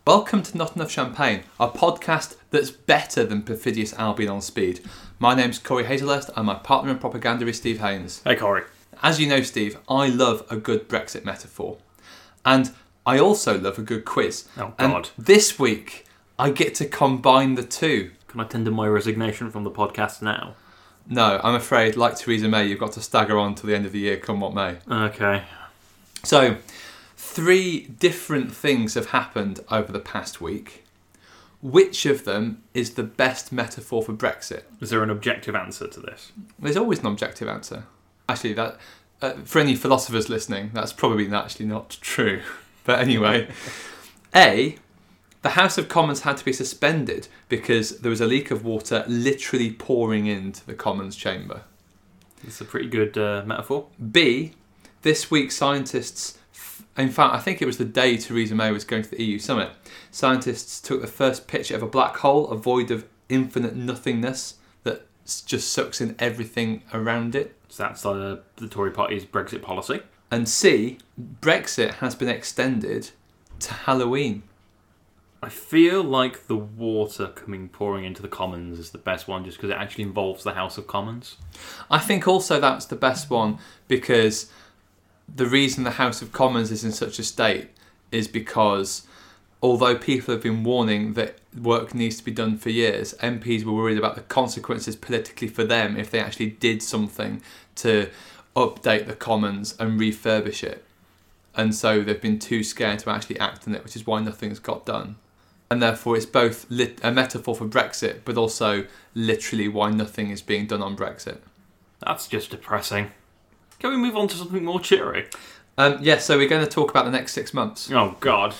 Welcome to Not Enough Champagne, a podcast that's better than Perfidious Albion on speed. My name's Corey Hazelhurst and my partner in propaganda is Steve Haynes. Hey Corey. As you know, Steve, I love a good Brexit metaphor. And I also love a good quiz. Oh God. And this week, I get to combine the two. Can I tender my resignation from the podcast now? No, I'm afraid, like Theresa May, you've got to stagger on till the end of the year, come what may. Okay. So, 3 different things have happened over the past week. Which of them is the best metaphor for Brexit? Is there an objective answer to this? There's always an objective answer. Actually, that for any philosophers listening, that's probably actually not true. But anyway, A, the House of Commons had to be suspended because there was a leak of water literally pouring into the Commons chamber. It's a pretty good metaphor. B, this week scientists, in fact, I think it was the day Theresa May was going to the EU summit, scientists took the first picture of a black hole, a void of infinite nothingness that just sucks in everything around it. So that's the Tory party's Brexit policy. And C, Brexit has been extended to Halloween. I feel like the water pouring into the Commons is the best one just because it actually involves the House of Commons. I think also that's the best one because the reason the House of Commons is in such a state is because although people have been warning that work needs to be done for years, MPs were worried about the consequences politically for them if they actually did something to update the Commons and refurbish it. And so they've been too scared to actually act on it, which is why nothing's got done. And therefore it's both a metaphor for Brexit, but also literally why nothing is being done on Brexit. That's just depressing. Can we move on to something more cheery? So we're going to talk about the next 6 months. Oh God.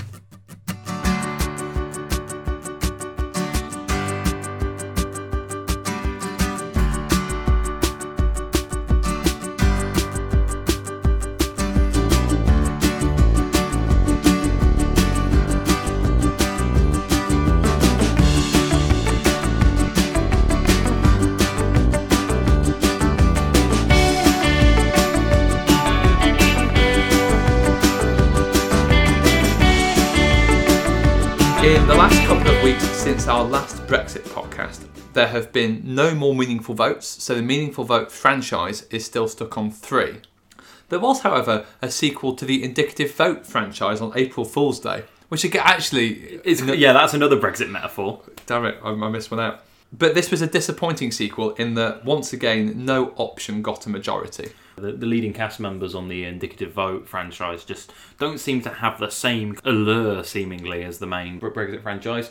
In the last couple of weeks since our last Brexit podcast, there have been no more meaningful votes, so the meaningful vote franchise is still stuck on 3. There was, however, a sequel to the indicative vote franchise on April Fool's Day, which actually... that's another Brexit metaphor. Damn it, I missed one out. But this was a disappointing sequel in that, once again, no option got a majority. The leading cast members on the indicative vote franchise just don't seem to have the same allure, seemingly, as the main Brexit franchise.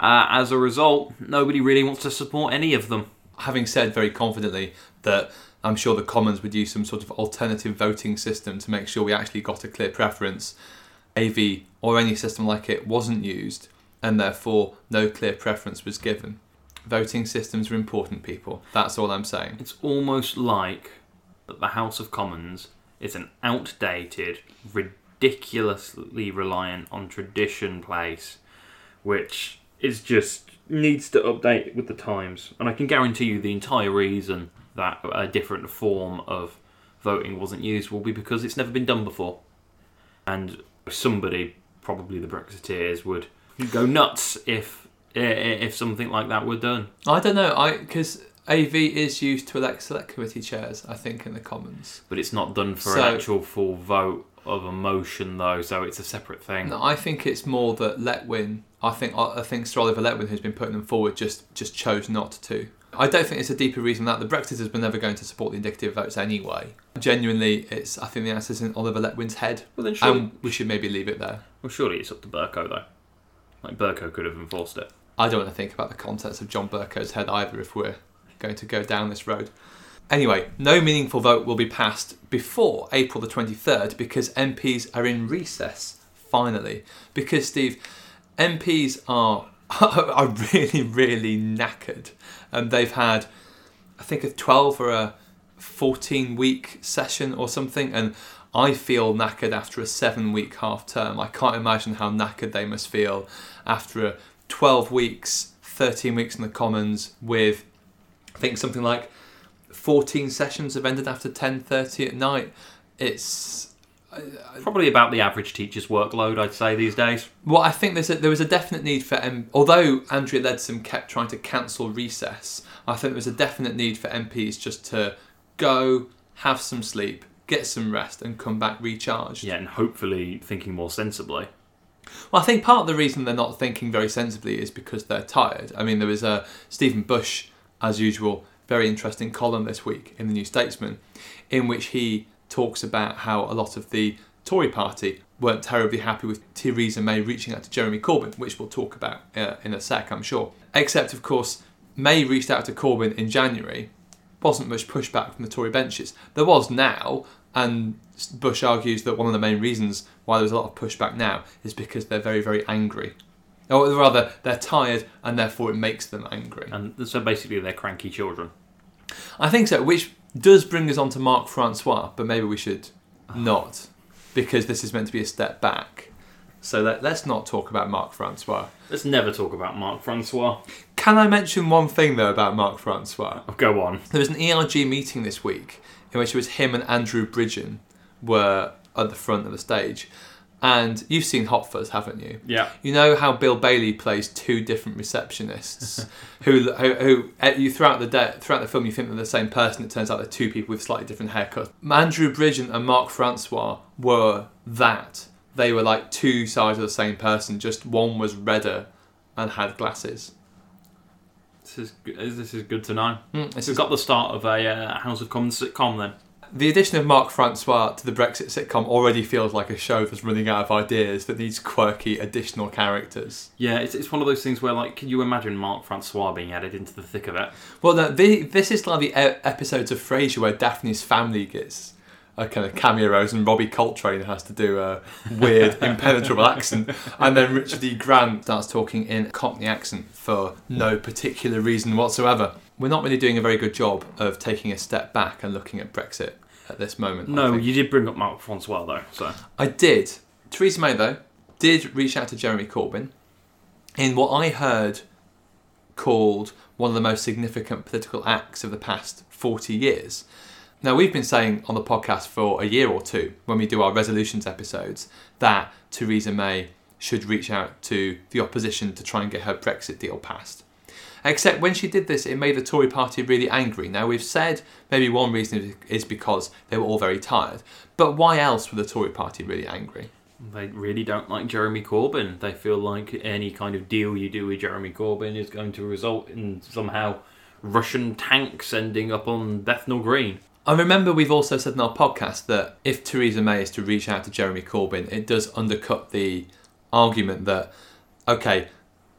As a result, nobody really wants to support any of them. Having said very confidently that I'm sure the Commons would use some sort of alternative voting system to make sure we actually got a clear preference, AV or any system like it wasn't used, and therefore no clear preference was given. Voting systems are important, people. That's all I'm saying. It's almost like that the House of Commons is an outdated, ridiculously reliant on tradition place, which is just needs to update with the times. And I can guarantee you the entire reason that a different form of voting wasn't used will be because it's never been done before. And somebody, probably the Brexiteers, would go nuts if something like that were done. I don't know, because AV is used to elect select committee chairs, I think, in the Commons. But it's not done for an actual full vote of a motion, though, so it's a separate thing. No, I think it's more that Letwin, I think Sir Oliver Letwin, who's been putting them forward, just chose not to. I don't think it's a deeper reason than that. The Brexiters were never going to support the indicative votes anyway. Genuinely, I think the answer's in Oliver Letwin's head. Well, then surely, we should maybe leave it there. Well, surely it's up to Bercow, though. Like, Bercow could have enforced it. I don't want to think about the contents of John Bercow's head either if we're going to go down this road. Anyway, no meaningful vote will be passed before April the 23rd because MPs are in recess, finally. Because, Steve, MPs are really, really knackered. And they've had, I think, a 12 or a 14-week session or something. And I feel knackered after a 7-week half term. I can't imagine how knackered they must feel after a 12 weeks, 13 weeks in the Commons with, I think, something like 14 sessions have ended after 10:30 at night. It's Probably about the average teacher's workload, I'd say, these days. Well, I think there was a definite need for... although Andrea Leadsom kept trying to cancel recess, I think there was a definite need for MPs just to go, have some sleep, get some rest and come back recharged. Yeah, and hopefully thinking more sensibly. Well, I think part of the reason they're not thinking very sensibly is because they're tired. I mean, there was Stephen Bush, as usual, very interesting column this week in the New Statesman, in which he talks about how a lot of the Tory party weren't terribly happy with Theresa May reaching out to Jeremy Corbyn, which we'll talk about in a sec, I'm sure. Except, of course, May reached out to Corbyn in January. Wasn't much pushback from the Tory benches. There was now, and Bush argues that one of the main reasons why there's a lot of pushback now is because they're very, very angry. Or rather, they're tired and therefore it makes them angry. And so basically they're cranky children. I think so, which does bring us on to Marc Francois, but maybe we should not, because this is meant to be a step back. So let's not talk about Marc Francois. Let's never talk about Marc Francois. Can I mention one thing, though, about Marc Francois? Oh, go on. There was an ERG meeting this week in which it was him and Andrew Bridgen were at the front of the stage. And you've seen Hot Fuzz, haven't you? Yeah. You know how Bill Bailey plays two different receptionists who you throughout the film you think they're the same person. It turns out they're two people with slightly different haircuts. Andrew Bridgen and Marc Francois were that. They were like two sides of the same person. Just one was redder and had glasses. This is good to know. We've got the start of a House of Commons sitcom then. The addition of Marc Francois to the Brexit sitcom already feels like a show that's running out of ideas, that needs quirky additional characters. Yeah, it's one of those things where, like, can you imagine Marc Francois being added into the thick of it? Well, no, this is like the episodes of Frasier where Daphne's family gets a kind of cameo roles and Robbie Coltrane has to do a weird, impenetrable accent, and then Richard E. Grant starts talking in a Cockney accent for no particular reason whatsoever. We're not really doing a very good job of taking a step back and looking at Brexit at this moment. No, you did bring up Marc Francois though. So I did. Theresa May, though, did reach out to Jeremy Corbyn in what I heard called one of the most significant political acts of the past 40 years. Now, we've been saying on the podcast for a year or two, when we do our resolutions episodes, that Theresa May should reach out to the opposition to try and get her Brexit deal passed. Except when she did this, it made the Tory party really angry. Now, we've said maybe one reason is because they were all very tired. But why else were the Tory party really angry? They really don't like Jeremy Corbyn. They feel like any kind of deal you do with Jeremy Corbyn is going to result in somehow Russian tanks ending up on Bethnal Green. I remember we've also said in our podcast that if Theresa May is to reach out to Jeremy Corbyn, it does undercut the argument that, okay,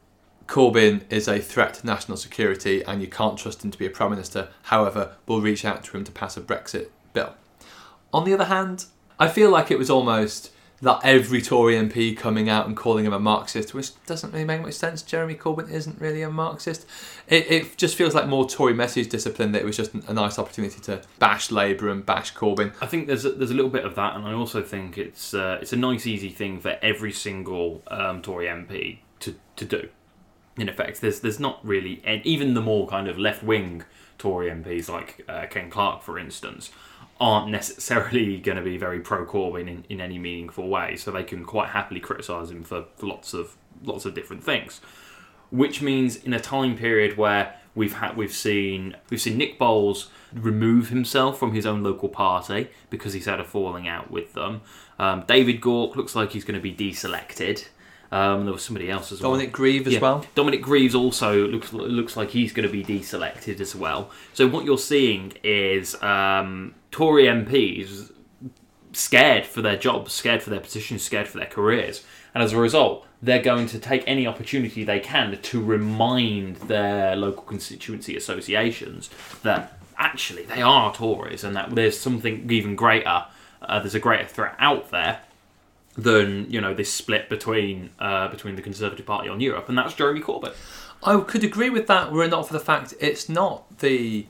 Corbyn is a threat to national security and you can't trust him to be a Prime Minister. However, we'll reach out to him to pass a Brexit bill. On the other hand, I feel like it was almost that every Tory MP coming out and calling him a Marxist, which doesn't really make much sense. Jeremy Corbyn isn't really a Marxist. It just feels like more Tory message discipline, that it was just a nice opportunity to bash Labour and bash Corbyn. I think there's a little bit of that, and I also think it's a nice, easy thing for every single Tory MP to do. In effect, there's not really, and even the more kind of left-wing Tory MPs like Ken Clarke, for instance, aren't necessarily going to be very pro-Corbyn in any meaningful way, so they can quite happily criticise him for lots of different things. Which means in a time period where we've seen Nick Boles remove himself from his own local party because he's had a falling out with them. David Gauke looks like he's going to be deselected. There was somebody else as well. Dominic Grieve as well. Dominic Greaves also looks like he's going to be deselected as well. So what you're seeing is Tory MPs scared for their jobs, scared for their positions, scared for their careers. And as a result, they're going to take any opportunity they can to remind their local constituency associations that actually they are Tories and that there's something even greater, there's a greater threat out there than, this split between the Conservative Party on Europe, and that's Jeremy Corbyn. I could agree with that were it not for the fact it's not the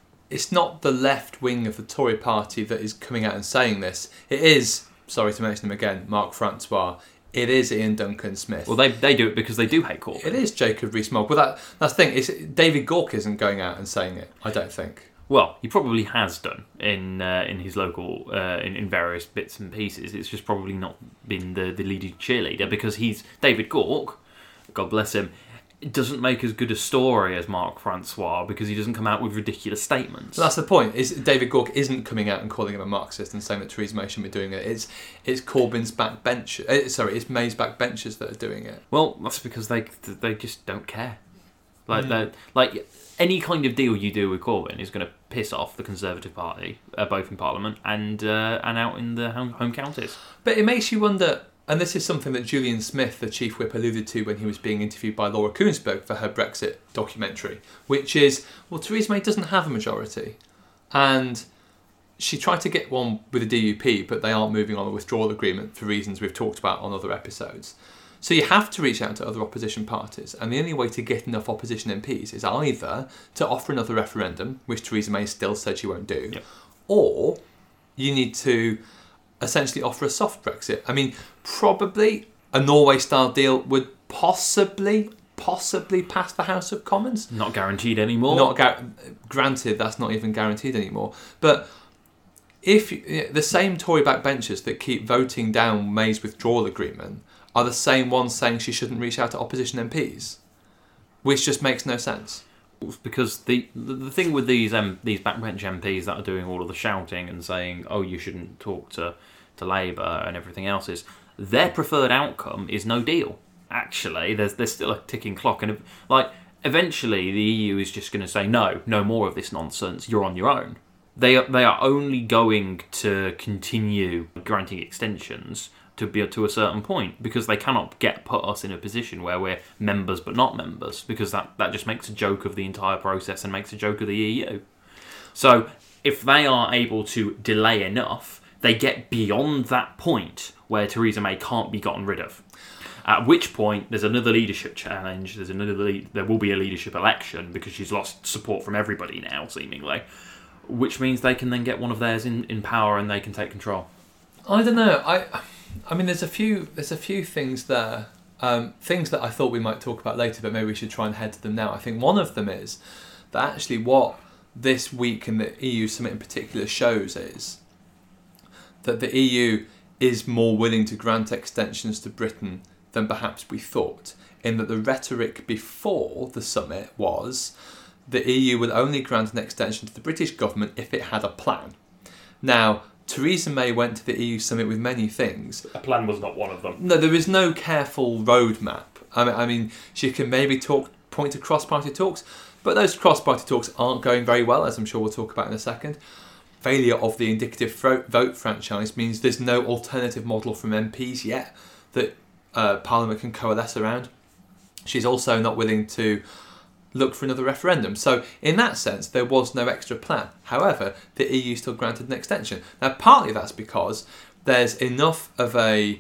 left wing of the Tory party that is coming out and saying this. It is, sorry to mention him again, Marc Francois. It is Ian Duncan Smith. Well, they do it because they do hate Corbyn. It is Jacob Rees-Mogg. Well, that's the thing. David Gauke isn't going out and saying it, I don't think. Well, he probably has done in his local in various bits and pieces. It's just probably not been the leading cheerleader because he's David Gork, God bless him. It doesn't make as good a story as Marc Francois because he doesn't come out with ridiculous statements. So that's the point. Is David Gork isn't coming out and calling him a Marxist and saying that Theresa May shouldn't be doing it. It's Corbyn's backbench. It's May's backbenchers that are doing it. Well, that's because they just don't care. Like any kind of deal you do with Corbyn is going to piss off the Conservative Party, both in Parliament and out in the home counties. But it makes you wonder. And this is something that Julian Smith, the Chief Whip, alluded to when he was being interviewed by Laura Kuenssberg for her Brexit documentary, which is, well, Theresa May doesn't have a majority. And she tried to get one with the DUP, but they aren't moving on a withdrawal agreement for reasons we've talked about on other episodes. So you have to reach out to other opposition parties, and the only way to get enough opposition MPs is either to offer another referendum, which Theresa May still said she won't do, or you need to essentially offer a soft Brexit. I mean, probably a Norway-style deal would possibly pass the House of Commons. Not guaranteed anymore. Granted, that's not even guaranteed anymore. But if the same Tory backbenchers that keep voting down May's withdrawal agreement are the same ones saying she shouldn't reach out to opposition MPs, which just makes no sense. Because the thing with these backbench MPs that are doing all of the shouting and saying, oh, you shouldn't talk to Labour and everything else is their preferred outcome is no deal. Actually, there's still a ticking clock, and eventually the EU is just going to say no more of this nonsense. You're on your own. They are only going to continue granting extensions to a certain point because they cannot put us in a position where we're members but not members, because that just makes a joke of the entire process and makes a joke of the EU. So if they are able to delay enough, they get beyond that point where Theresa May can't be gotten rid of. At which point there's another leadership challenge, there will be a leadership election because she's lost support from everybody now, seemingly, which means they can then get one of theirs in power and they can take control. I don't know. I mean, there's a few things there, things that I thought we might talk about later, but maybe we should try and head to them now. I think one of them is that actually what this week in the EU summit in particular shows is that the EU is more willing to grant extensions to Britain than perhaps we thought, in that the rhetoric before the summit was the EU would only grant an extension to the British government if it had a plan. Now, Theresa May went to the EU summit with many things. A plan was not one of them. No, there is no careful roadmap. I mean, she can maybe point to cross-party talks, but those cross-party talks aren't going very well, as I'm sure we'll talk about in a second. Failure of the indicative vote franchise means there's no alternative model from MPs yet that Parliament can coalesce around. She's also not willing to look for another referendum. So in that sense, there was no extra plan. However, the EU still granted an extension. Now, partly that's because there's enough of a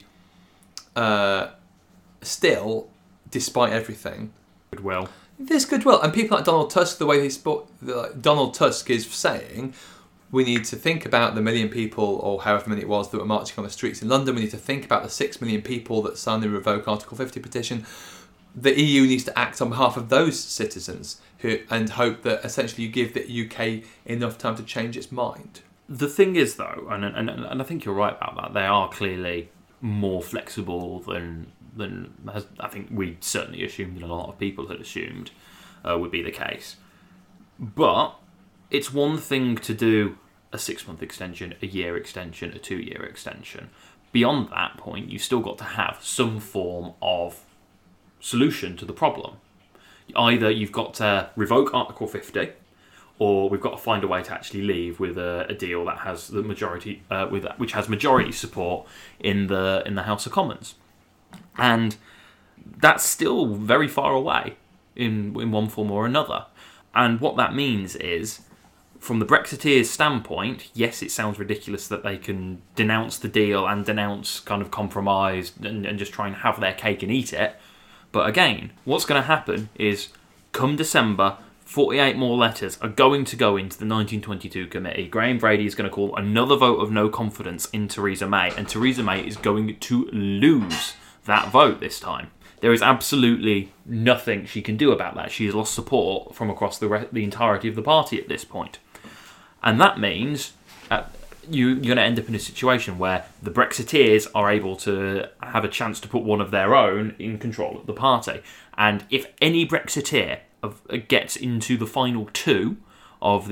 still, despite everything, goodwill. There's goodwill, and people like Donald Tusk, the way Donald Tusk is saying, we need to think about the million people, or however many it was, that were marching on the streets in London. We need to think about the 6 million people that signed the Revoke Article 50 petition. The EU needs to act on behalf of those citizens and hope that essentially you give the UK enough time to change its mind. The thing is, though, and I think you're right about that, they are clearly more flexible than I think we certainly assumed, and a lot of people had assumed would be the case. But it's one thing to do a 6-month extension, a year extension, a 2-year extension. Beyond that point, you've still got to have some form of solution to the problem. Either you've got to revoke Article 50, or we've got to find a way to actually leave with a deal that has the majority, which has majority support in the House of Commons, and that's still very far away in one form or another. And what that means is, from the Brexiteers' standpoint, yes, it sounds ridiculous that they can denounce the deal and denounce kind of compromise and just try and have their cake and eat it. But again, what's going to happen is, come December, 48 more letters are going to go into the 1922 committee. Graham Brady is going to call another vote of no confidence in Theresa May, and Theresa May is going to lose that vote this time. There is absolutely nothing she can do about that. She has lost support from across the entirety of the party at this point. And that means you're going to end up in a situation where the Brexiteers are able to have a chance to put one of their own in control of the party. And if any Brexiteer gets into the final two of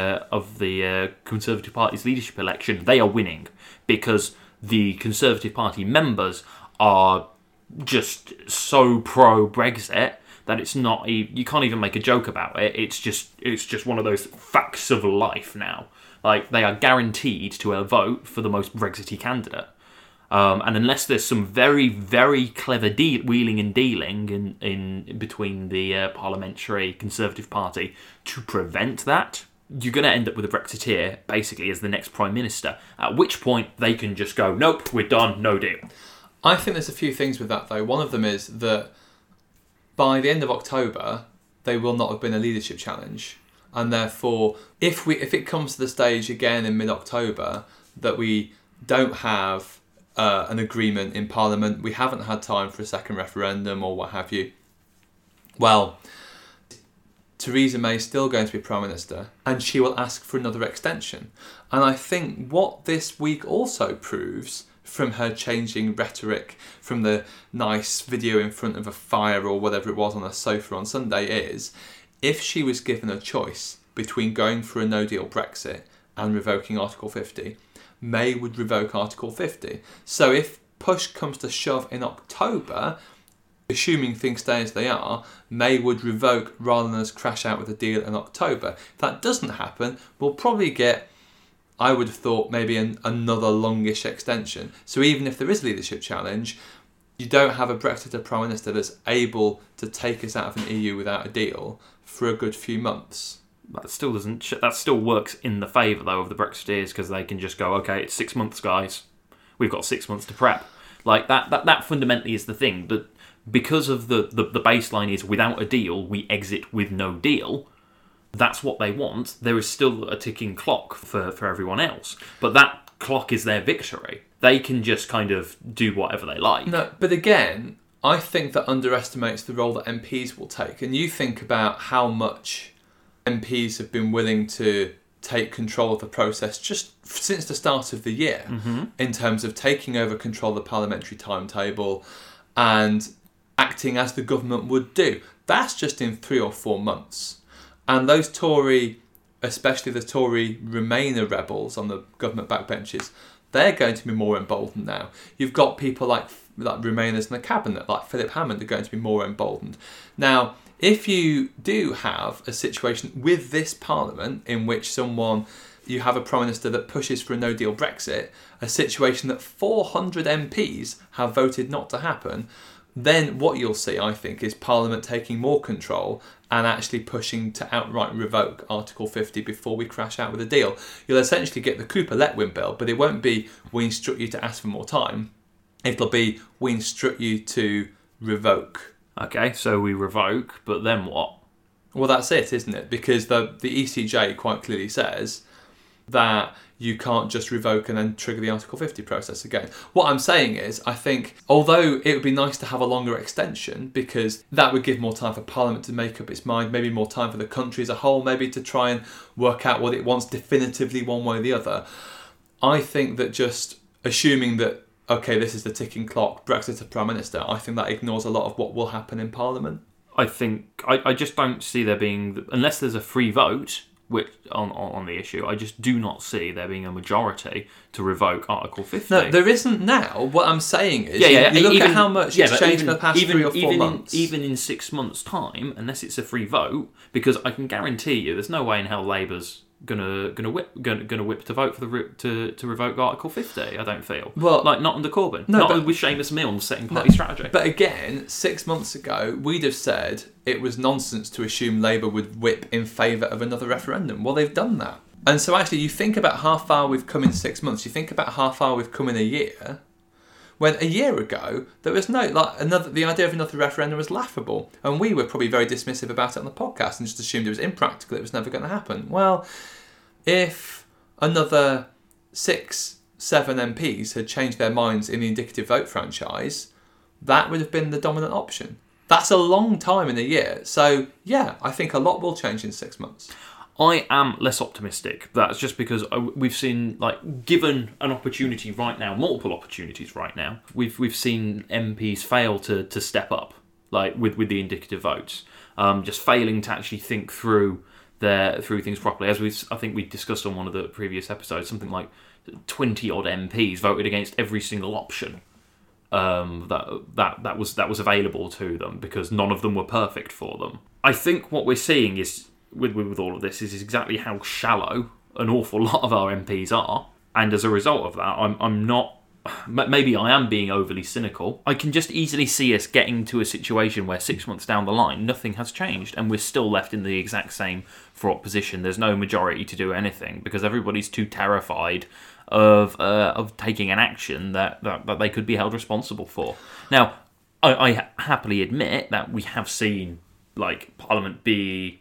the Conservative Party's leadership election, they are winning, because the Conservative Party members are just so pro-Brexit that it's not. You can't even make a joke about it. It's just one of those facts of life now. Like, they are guaranteed to vote for the most Brexity candidate. And unless there's some very, very clever wheeling and dealing in between the parliamentary Conservative Party to prevent that, you're going to end up with a Brexiteer basically as the next Prime Minister, at which point they can just go, nope, we're done, no deal. I think there's a few things with that, though. One of them is that by the end of October, they will not have been a leadership challenge. And therefore, if it comes to the stage again in mid-October that we don't have an agreement in Parliament, we haven't had time for a second referendum or what have you, well, Theresa May is still going to be Prime Minister, and she will ask for another extension. And I think what this week also proves, from her changing rhetoric, from the nice video in front of a fire or whatever it was on a sofa on Sunday, is if she was given a choice between going for a no-deal Brexit and revoking Article 50, May would revoke Article 50. So if push comes to shove in October, assuming things stay as they are, May would revoke rather than us crash out with a deal in October. If that doesn't happen, we'll probably get, I would have thought, maybe another longish extension. So even if there is a leadership challenge, you don't have a Brexit Prime Minister that's able to take us out of an EU without a deal for a good few months. That still doesn't. That still works in the favour though of the Brexiteers, because they can just go, okay, it's 6 months, guys. We've got 6 months to prep. Like that fundamentally is the thing. That because of the baseline is without a deal, we exit with no deal. That's what they want. There is still a ticking clock for everyone else, but that clock is their victory. They can just kind of do whatever they like. No, but again, I think that underestimates the role that MPs will take. And you think about how much MPs have been willing to take control of the process just since the start of the year, in terms of taking over control of the parliamentary timetable and acting as the government would do. That's just in 3 or 4 months. And those Tory, especially the Tory Remainer rebels on the government backbenches, they're going to be more emboldened now. You've got people like Remainers in the cabinet, like Philip Hammond, are going to be more emboldened. Now, if you do have a situation with this Parliament in which you have a Prime Minister that pushes for a no-deal Brexit, a situation that 400 MPs have voted not to happen, then what you'll see, I think, is Parliament taking more control and actually pushing to outright revoke Article 50 before we crash out with a deal. You'll essentially get the Cooper-Letwin bill, but it won't be we instruct you to ask for more time. It'll be we instruct you to revoke. Okay, so we revoke, but then what? Well, that's it, isn't it? Because the ECJ quite clearly says that you can't just revoke and then trigger the Article 50 process again. What I'm saying is, I think, although it would be nice to have a longer extension, because that would give more time for Parliament to make up its mind, maybe more time for the country as a whole, maybe to try and work out what it wants definitively one way or the other, I think that just assuming that, okay, this is the ticking clock, Brexit to Prime Minister, I think that ignores a lot of what will happen in Parliament. I think, I just don't see there being, unless there's a free vote on the issue, I just do not see there being a majority to revoke Article 50. No, there isn't now. What I'm saying is, you look at how much it's changed in the past 3 or 4 months. Even in 6 months' time, unless it's a free vote, because I can guarantee you there's no way in hell Labour's gonna whip to vote for to revoke Article 50. I don't feel not under Corbyn, with Seamus Milne setting party strategy. But again, 6 months ago, we'd have said it was nonsense to assume Labour would whip in favour of another referendum. Well, they've done that, and so actually, you think about how far we've come in 6 months. You think about how far we've come in a year. When a year ago, there was the idea of another referendum was laughable, and we were probably very dismissive about it on the podcast and just assumed it was impractical, it was never going to happen. Well, if another 6-7 MPs had changed their minds in the indicative vote franchise, that would have been the dominant option. That's a long time in a year. So, yeah, I think a lot will change in 6 months. I am less optimistic. That's just because we've seen, given an opportunity right now, multiple opportunities right now, we've seen MPs fail to step up, with the indicative votes, just failing to actually think through things properly. As I think we discussed on one of the previous episodes, something like 20 odd MPs voted against every single option that was available to them because none of them were perfect for them. I think what we're seeing is with all of this is exactly how shallow an awful lot of our MPs are, and as a result of that, I'm not. Maybe I am being overly cynical. I can just easily see us getting to a situation where 6 months down the line, nothing has changed, and we're still left in the exact same fraught position. There's no majority to do anything because everybody's too terrified of taking an action that they could be held responsible for. Now, I happily admit that we have seen Parliament be.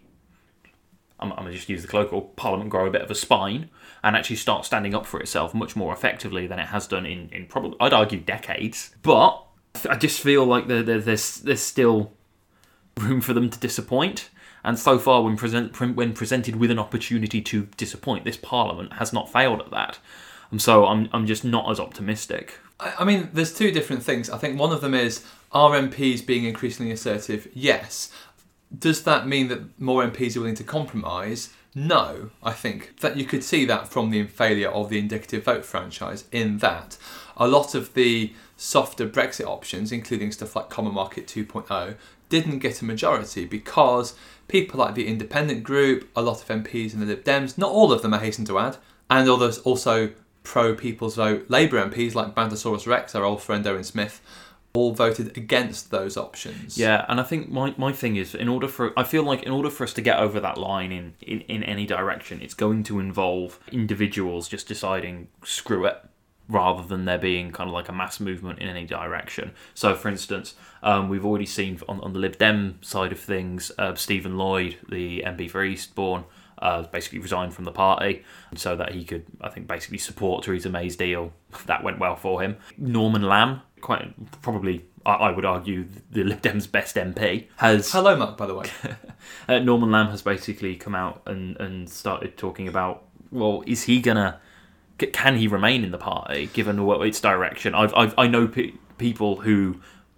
I'm going to just use the colloquial, Parliament grow a bit of a spine and actually start standing up for itself much more effectively than it has done in probably, I'd argue, decades. But I just feel like there's still room for them to disappoint. And so far, when presented with an opportunity to disappoint, this Parliament has not failed at that. And so I'm just not as optimistic. I mean, there's two different things. I think one of them is, are MPs being increasingly assertive? Yes. Does that mean that more MPs are willing to compromise? No. I think that you could see that from the failure of the indicative vote franchise, in that a lot of the softer Brexit options, including stuff like Common Market 2.0, didn't get a majority because people like the Independent Group, a lot of MPs in the Lib Dems, not all of them, I hasten to add, and others also pro-People's Vote Labour MPs like Bantosaurus Rex, our old friend Owen Smith, all voted against those options. Yeah, and I think my thing is, I feel like in order for us to get over that line in any direction, it's going to involve individuals just deciding, screw it, rather than there being kind of like a mass movement in any direction. So, for instance, we've already seen on the Lib Dem side of things, Stephen Lloyd, the MP for Eastbourne, basically resigned from the party so that he could, I think, basically support Theresa May's deal. That went well for him. Norman Lamb, quite probably, I would argue, the Lib Dems' best MP, has... Hello, Mark, by the way. Norman Lamb has basically come out and started talking about, well, is he gonna... Can he remain in the party, given its direction? I know people who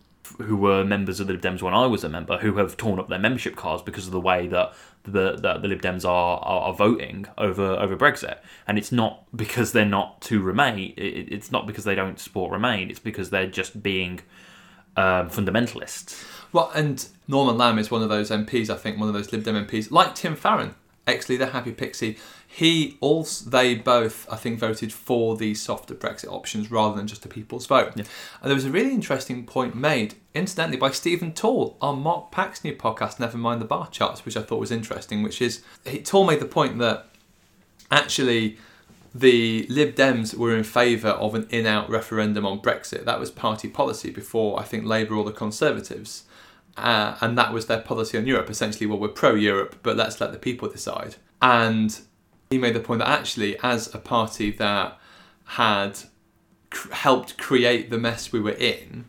were members of the Lib Dems when I was a member who have torn up their membership cards because of the way that the Lib Dems are voting over Brexit. And it's not because they're not to Remain. It's not because they don't support Remain. It's because they're just being fundamentalists. Well, and Norman Lamb is one of those MPs, I think, one of those Lib Dem MPs, like Tim Farron, ex-leader Happy Pixie. They both, I think, voted for the softer Brexit options rather than just a people's vote. Yeah. And there was a really interesting point made, incidentally, by Stephen Tall on Mark Pack's new podcast, Never Mind the Bar Charts, which I thought was interesting, which is, Tall made the point that actually the Lib Dems were in favour of an in-out referendum on Brexit. That was party policy before, I think, Labour or the Conservatives. And that was their policy on Europe. Essentially, well, we're pro-Europe, but let's let the people decide. And he made the point that actually, as a party that had helped create the mess we were in,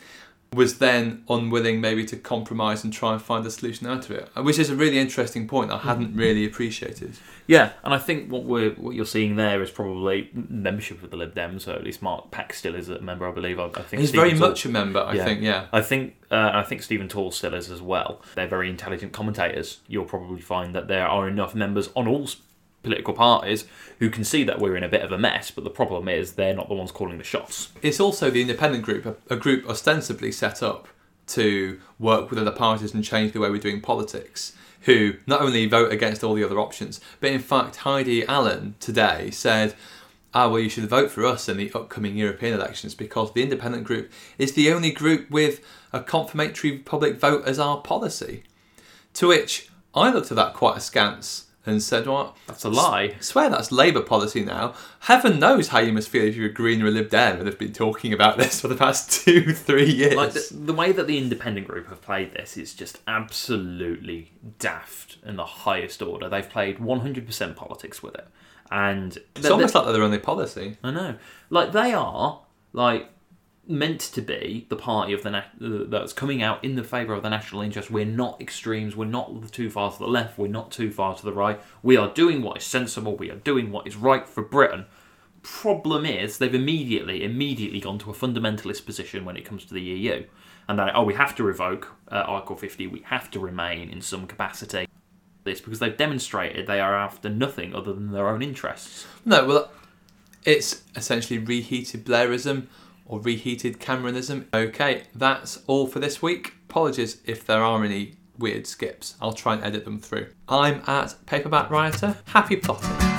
was then unwilling maybe to compromise and try and find a solution out of it, which is a really interesting point I hadn't really appreciated. Yeah, and I think what you're seeing there is probably membership of the Lib Dems. So at least Mark Pack still is a member, I believe. I think he's very much a member. I think. I think Stephen Tall still is as well. They're very intelligent commentators. You'll probably find that there are enough members on all political parties who can see that we're in a bit of a mess, but the problem is they're not the ones calling the shots. It's also the Independent Group, a group ostensibly set up to work with other parties and change the way we're doing politics, who not only vote against all the other options, but in fact Heidi Allen today said, well, you should vote for us in the upcoming European elections because the Independent Group is the only group with a confirmatory public vote as our policy. To which I looked at that quite askance and said, well, that's a lie. Swear that's Labour policy now. Heaven knows how you must feel if you're a Green or a Lib Dem and have been talking about this for the past 2-3 years. Like the way that the Independent Group have played this is just absolutely daft in the highest order. They've played 100% politics with it. And it's almost like they're their only policy. I know. Like, they are, like, meant to be the party of that's coming out in the favour of the national interest. We're not extremes. We're not too far to the left. We're not too far to the right. We are doing what is sensible. We are doing what is right for Britain. Problem is, they've immediately gone to a fundamentalist position when it comes to the EU. And that, we have to revoke Article 50. We have to remain in some capacity. This because they've demonstrated they are after nothing other than their own interests. No, well, it's essentially reheated Blairism or reheated Cameronism. Okay, that's all for this week. Apologies if there are any weird skips. I'll try and edit them through. I'm at Paperback Rioter. Happy plotting.